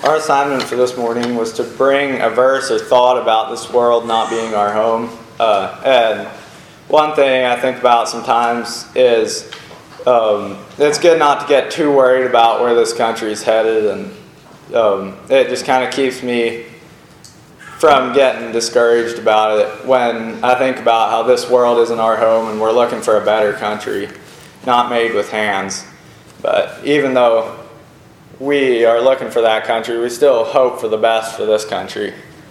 Our assignment for this morning was to bring a verse or thought about this world not being our home. And one thing I think about sometimes is it's good not to get too worried about where this country is headed, and it just kind of keeps me from getting discouraged about it when I think about how this world isn't our home and we're looking for a better country, not made with hands. But even though we are looking for that country, we still hope for the best for this country.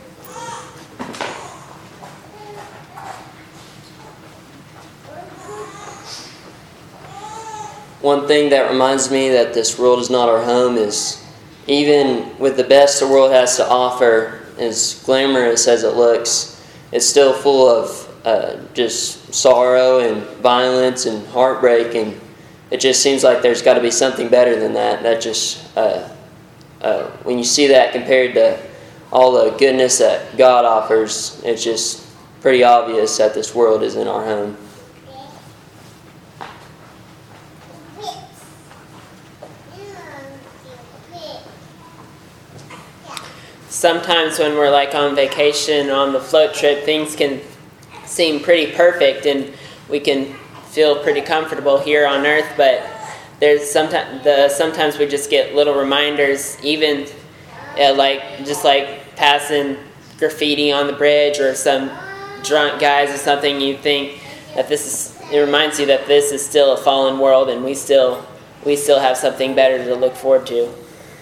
One thing that reminds me that this world is not our home is, even with the best the world has to offer, as glamorous as it looks, it's still full of just sorrow and violence and heartbreak, and it just seems like there's got to be something better than that. That just, when you see that compared to all the goodness that God offers, it's just pretty obvious that this world isn't our home. Sometimes when we're like on vacation or on the float trip, things can seem pretty perfect and we can feel pretty comfortable here on earth, but there's sometimes we just get little reminders, even like passing graffiti on the bridge or some drunk guys or something. You think that it reminds you that this is still a fallen world and we still have something better to look forward to.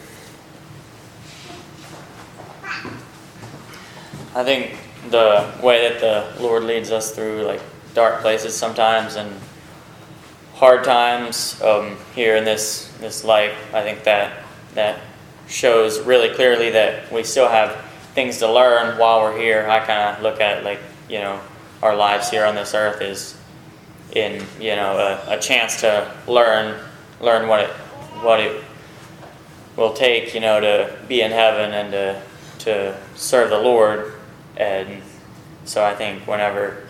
I think the way that the Lord leads us through like dark places sometimes and hard times here in this life, I think that shows really clearly that we still have things to learn while we're here. I kind of look at our lives here on this earth is in a chance to learn what it will take to be in heaven and to serve the Lord. And so I think whenever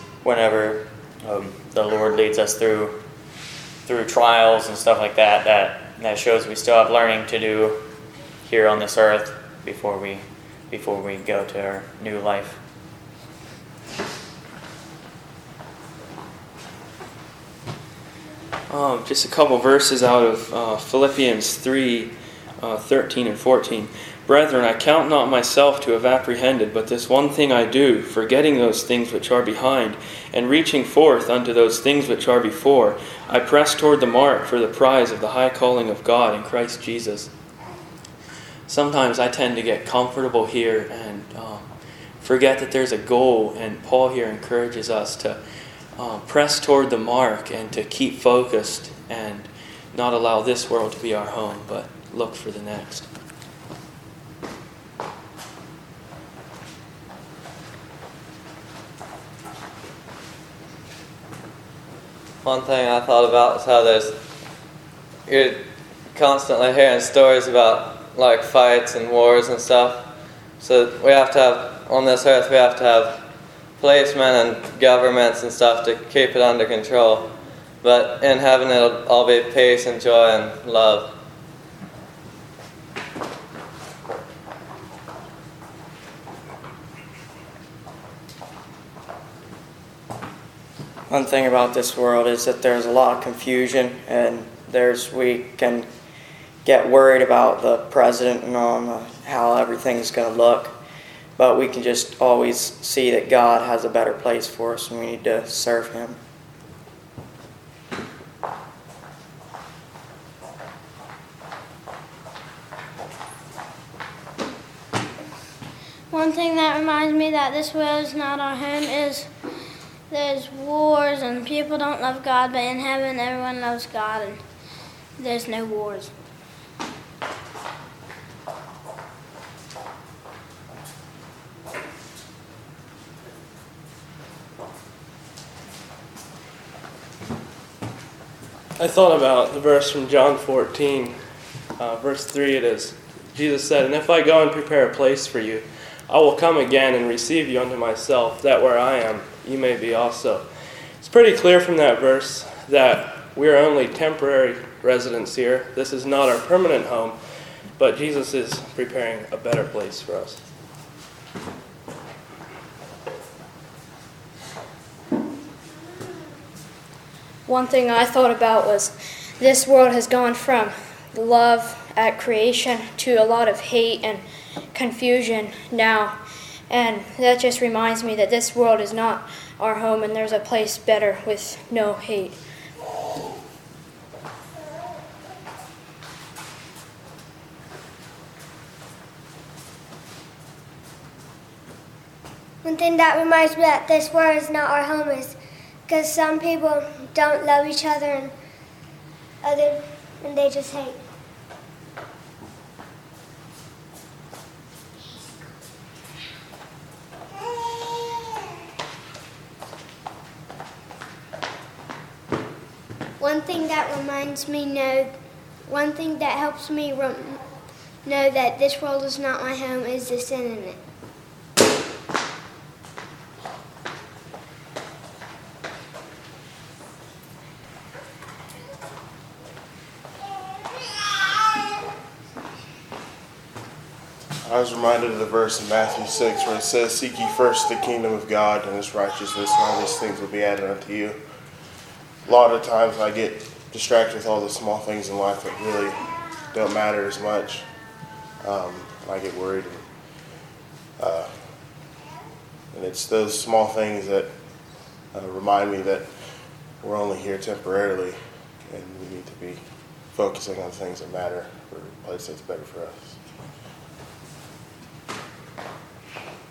the Lord leads us through trials and stuff like that shows we still have learning to do here on this earth before we go to our new life. Just a couple verses out of Philippians 3, 13 and 14. Brethren, I count not myself to have apprehended, but this one thing I do, forgetting those things which are behind, and reaching forth unto those things which are before, I press toward the mark for the prize of the high calling of God in Christ Jesus. Sometimes I tend to get comfortable here and forget that there's a goal, and Paul here encourages us to press toward the mark and to keep focused and not allow this world to be our home, but look for the next. One thing I thought about is how you're constantly hearing stories about like fights and wars and stuff. So we have to have, on this earth, we have to have policemen and governments and stuff to keep it under control. But in heaven it'll all be peace and joy and love. One thing about this world is that there's a lot of confusion, and we can get worried about the president and on how everything's going to look, but we can just always see that God has a better place for us, and we need to serve Him. One thing that reminds me that this world is not our home is there's wars and people don't love God, but in heaven everyone loves God and there's no wars. I thought about the verse from John 14, verse 3 it is. Jesus said, "And if I go and prepare a place for you, I will come again and receive you unto myself, that where I am, you may be also." It's pretty clear from that verse that we're only temporary residents here. This is not our permanent home. but Jesus is preparing a better place for us. One thing I thought about was this world has gone from love at creation to a lot of hate and confusion now. And that just reminds me that this world is not our home and there's a place better with no hate. One thing that reminds me that this world is not our home is because some people don't love each other and they just hate. One thing that reminds me one thing that helps me know that this world is not my home is the sin in it. I was reminded of the verse in Matthew 6 where it says, "Seek ye first the kingdom of God and his righteousness, and all these things will be added unto you." A lot of times I get distracted with all the small things in life that really don't matter as much. I get worried. And it's those small things that remind me that we're only here temporarily and we need to be focusing on things that matter for a place that's better for us.